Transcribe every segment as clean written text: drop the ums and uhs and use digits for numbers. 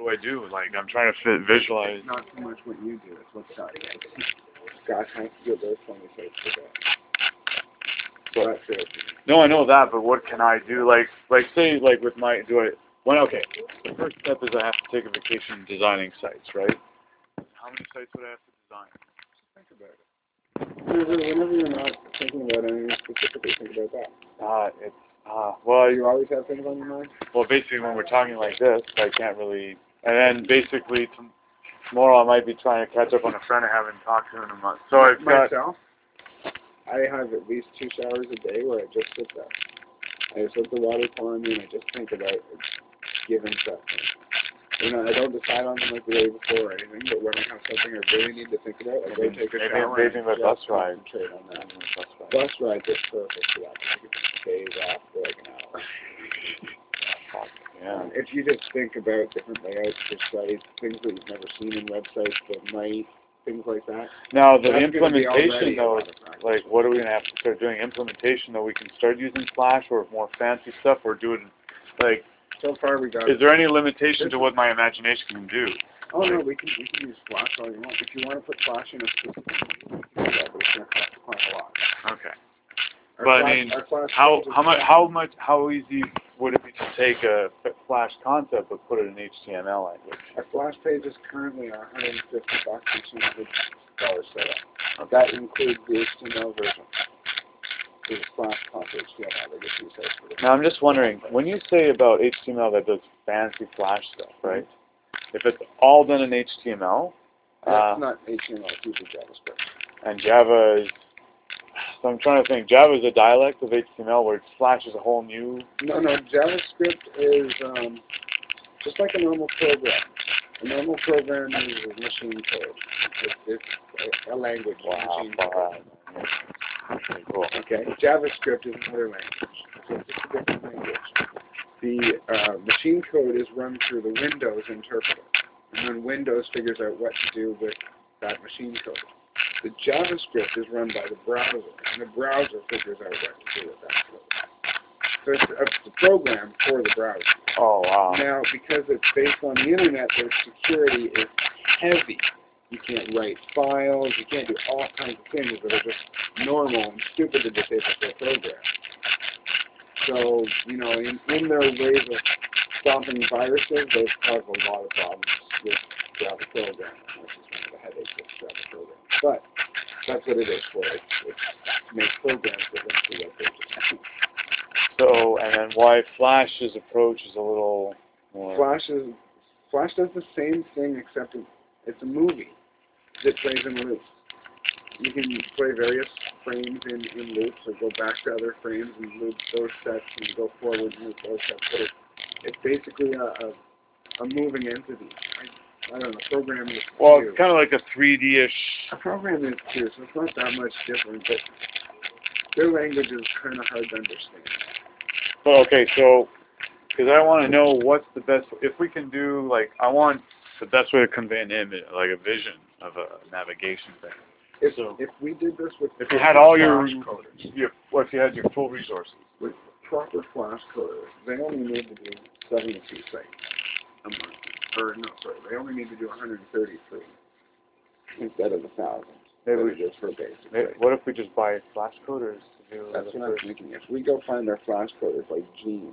do I do? Like, I'm trying to visualize. It's not so much what you do, it's what Scott does. Scott has to get those 20 sites per day. So that's it. No, I know that, but what can I do? Like say, like with my, okay, the first step is I have to take a vacation designing sites, right? How many sites would I have to design? Think about it. Whenever you're not thinking about anything specifically, think about that. Well, You always have things on your mind? Well, basically, when we're talking like this, I can't really, and then basically tomorrow I might be trying to catch up on a friend I haven't talked to in a month. So I've got, myself, I have at least 2 showers a day where I just sit there. I just let the water pour on me and I just think about given stuff. You know, I don't decide on them like the day before or anything, but when I have something I really need to think about, I go take a shower maybe my bus ride. Concentrate on that. Bus ride is perfect for that. You can stay off for like an hour. Yeah. If you just think about different layouts for sites, things that you've never seen in websites, the night, things like that. Now, the implementation, though, like, what are we going to have to start doing? Implementation, though, we can start using Flash or more fancy stuff, or do it, like, so far we got. Is there any limitation to what my imagination can do? Oh, no, we can use Flash all you want. If you want to put Flash in a specific, you can do that, but it's going to cost quite a lot. Okay. But I mean, how easy would it be to take a Flash concept but put it in HTML language? Our Flash pages currently are $150 and $200 setup. That includes the HTML version. There's Flash plus HTML. They get 2 sites for it. Now I'm just wondering, when you say about HTML that does fancy Flash stuff, right? If it's all done in HTML, that's not HTML. It's usually JavaScript. And Java is. So I'm trying to think. Java is a dialect of HTML where Flash is a whole new... No, JavaScript is just like a normal program. A normal program uses machine code. It's a language. Machine code. Okay, cool. Okay, JavaScript is another language. So it's just a different language. The machine code is run through the Windows interpreter. And then Windows figures out what to do with that machine code. The JavaScript is run by the browser, and the browser figures out what to do with that code. So it's a program for the browser. Oh, wow. Now, because it's based on the internet, their security is heavy. You can't write files, you can't do all kinds of things that are just normal and stupid to disable their program. So, you know, in their ways of stopping viruses, they've caused a lot of problems with Java programming, which is one of the headaches of Java programming. But that's what it is for. It's to make programs that run through web pages. So, and then why Flash's approach is a little more... Flash does the same thing, except it's a movie that plays in loops. You can play various frames in loops, or go back to other frames and loop those sets, and go forward and loop those sets. But it's basically a moving entity. I don't know, program is Well, it's kind of like a 3D-ish... A program is too, so it's not that much different, but their language is kind of hard to understand. Well, okay, so, because I want to know what's the best... If we can do, like, I want the best way to convey an image, like a vision of a navigation thing. If we did this with... If you had all Flash coders, if you had your full resources. With proper Flash coders, they only need to do 72 sites a month. Or, no, sorry, they only need to do 133 instead of 1,000. Maybe just for basic. What if we just buy Flash coders to do? That's what I'm thinking. If we go find our Flash coders like Gene,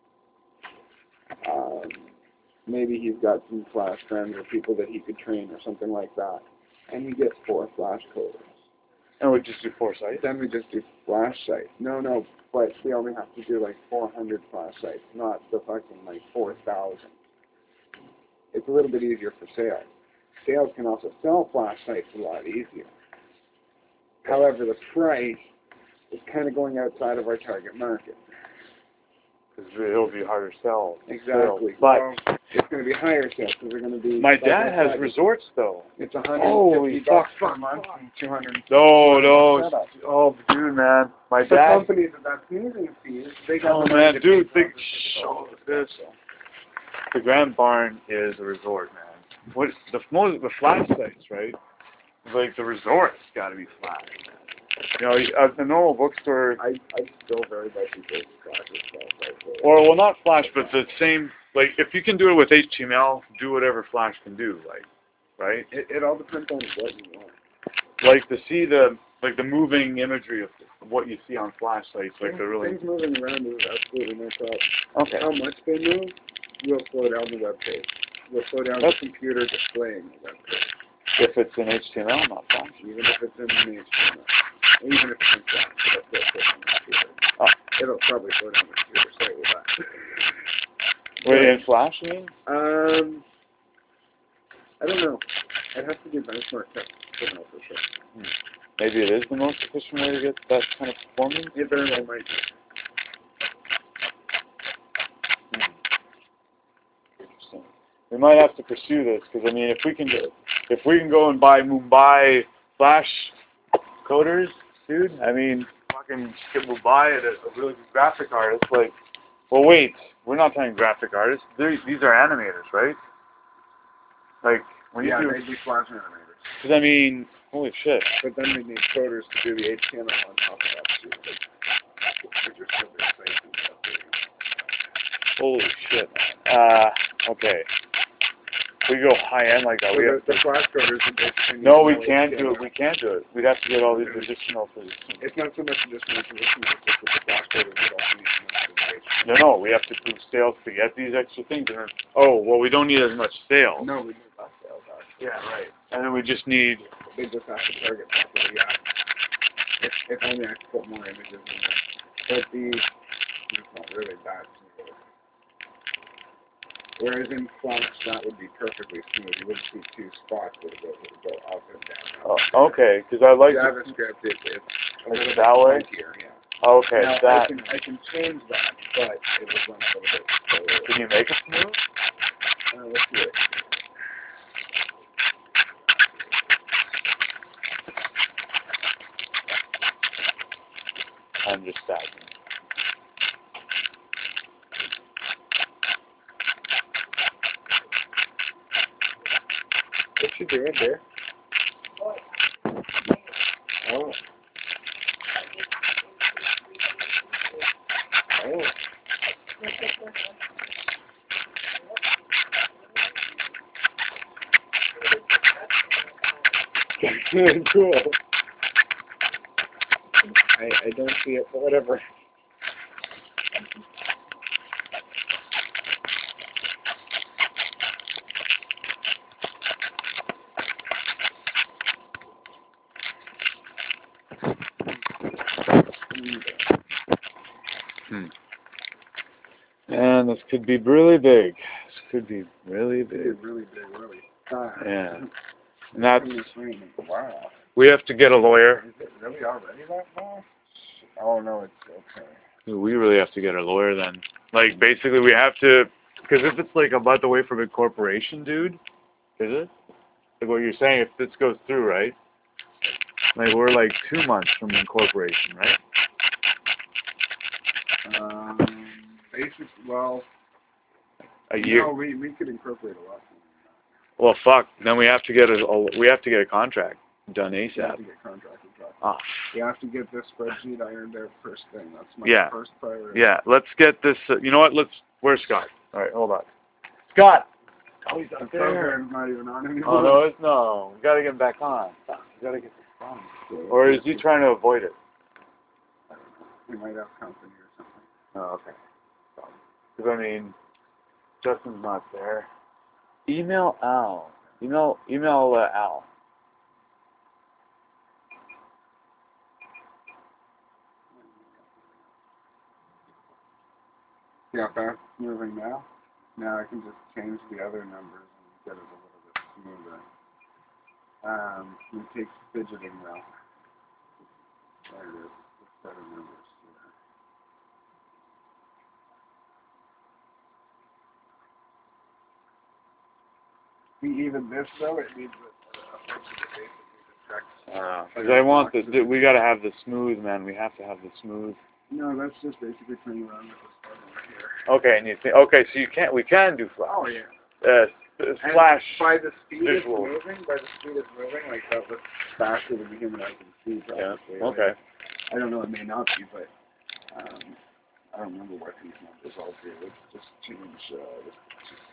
maybe he's got some Flash friends or people that he could train or something like that, and he gets 4 Flash coders. And we just do 4 sites? Then we just do Flash sites. No, but we only have to do like 400 Flash sites, not the fucking like 4,000. It's a little bit easier for sales. Sales can also sell Flash sites a lot easier. However, the price is kind of going outside of our target market. Because it'll be harder to sell. Exactly. But it's going to be higher sales because they're going to be... My dad has resorts, though. It's $150 per month and $200. No. Oh, dude, man. My dad... The companies that paying fees, they got the money to dude, pay this. The Grand Barn is a resort, man. What the Flash sites, right? Like the resort's got to be Flash, man. You know, at the normal bookstore. I still very much enjoy Flash itself. Or well, not Flash, but the like if you can do it with HTML, do whatever Flash can do, like, right? It all depends on what you want. Like to see the moving imagery of what you see on Flash sites, like the really. Things moving around is absolutely no problem. Okay. How much they move will slow down the web page. Will slow down the computer displaying the web page. If it's in HTML, not Flash. Even if it's in HTML. Even if it's in Flash, it'll still slow down the computer. Oh. It'll probably slow down the computer slightly, but. Wait, in Flash, you mean? I don't know. I'd have to do benchmark tests to know for sure. Maybe it is the most efficient way to get that kind of performance? It very well might be. Interesting. We might have to pursue this, because I mean, if we can go and buy Mumbai Flash coders, dude, I mean, fucking skip Mumbai at a really good graphic artist, like, well wait, we're not talking graphic artists, these are animators, right? Like, when you do, they'd be Flash animators. because I mean, holy shit. But then they need coders to do the HTML on top of that too. Which are still very safe and stuff. Holy shit. Okay. We go high end like that. So We have the Flash coders are basically. no, we can't do it. We can't do it. We'd have to get all these additional positions. It's not so much additional positions, it's just that the Flash coders would also need to know the No, we have to prove sales to get these extra things. And then, oh, well, we don't need as much sales. No, we need less sales actually. Yeah, right. And then we just need. They just have to target properly, yeah. If only I could put more images in there. But it's not really that smooth. Whereas in Flash, that would be perfectly smooth. You wouldn't see two spots that would go up and down. Oh, okay, because I like JavaScript, it's a little bit that way? funkier, yeah. Okay, now, that. I can change that, but it would run a little bit slower. Can you make it smooth? Let's do it. I'm just stabbing. What you doing there? Oh. Oh. Cool. I don't see it, but whatever. And this could be really big. This could be really big. Really big, really fast. Yeah. And that's. Wow. We have to get a lawyer. Is it really already that fast? Oh no, it's okay. We really have to get a lawyer then. Like, basically, we have to, because if it's like a month away from incorporation, dude, is it? Like what you're saying, if this goes through, right? Like, we're like 2 months from incorporation, right? Basic, well, A year. no, we could incorporate a lot. Well, fuck. Then we have to get a contract done We have ASAP. to get contracted. Ah. We have to get this spreadsheet ironed out first thing. That's my first priority. Yeah. Let's get this. You know what? Where's Scott? All right. Hold on. Scott. Oh, he's The up there. program's not even on anymore. Oh no, no. We gotta get him back on. We gotta get this on. Or is he trying to avoid it? We might have company or something. Oh, okay. Because I mean, Justin's not there. Email Al. Email Al. Yeah, fast moving now. Now I can just change the other numbers and get it a little bit smoother. It takes fidgeting though. There it is. Better numbers. See, even this though, it needs a function that basically detects. Because I want we gotta have the smooth, man. We have to have the smooth. No, that's just basically playing around with this button right here. Okay, and so we can do Flash. Oh yeah. Flash. By the speed visual. it's moving, like that looks faster than the human eye can see. Probably. Yeah. Okay. I don't know, it may not be, but I don't remember what these numbers are here. Let's just change this